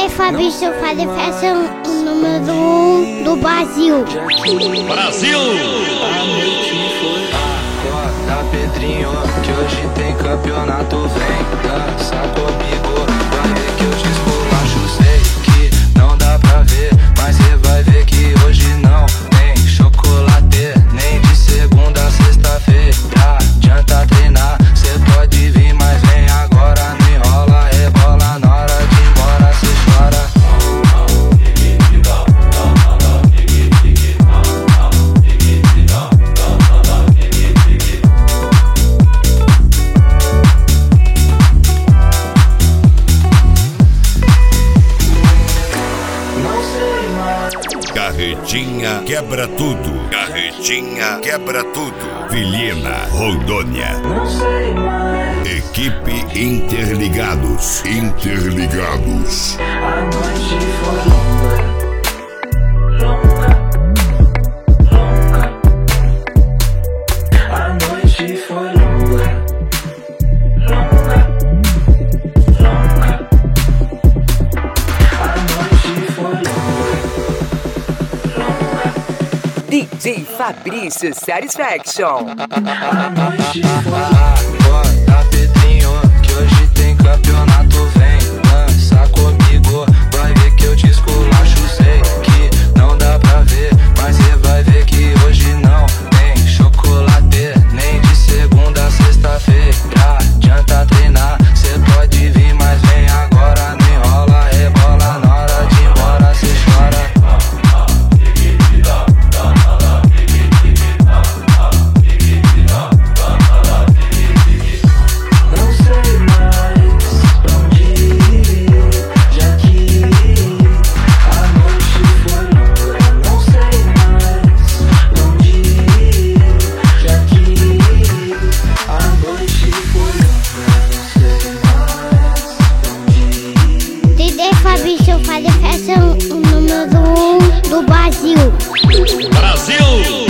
DJ Fabrício faz festa o número 1 do Brasil. Brasil! A noite foi acorda, Pedrinho, que hoje tem campeonato. Vem dança comigo, vai ver que eu te esculacho. Sei que não dá pra ver, mas cê vai ver que hoje não tem chocolate, nem de segunda a sexta-feira. Adianta treinar, cê pode vir, mas vem agora. Não enrola, rebola, na hora de ir embora cê chora. Carretinha quebra tudo. Carretinha quebra tudo. Vilhena, Rondônia. Equipe Interligados. Interligados. A noite foi longa, longa, longa. A noite foi longa, longa, longa. A noite foi longa, longa. DJ Fabrício Satisfaction. A noite foi acorda, Pedrinho, que hoje tem campeonato. Vem dança comigo, vai ver que eu te esculacho. Sei que não dá pra ver, mas cê vai ver que hoje não tem chocolate, nem de segunda a sexta-feira. Adianta treinar, cê pode vir, mas vem agora. Não enrola, rebola, na hora de ir embora cê chora. Não sei mais pra onde ir, já que a noite foi longa. Não sei mais pra onde ir, já que a noite foi longa. Não sei mais pra onde ir. DJ Fabrício faz festa o número 1 do Brasil. Brasil!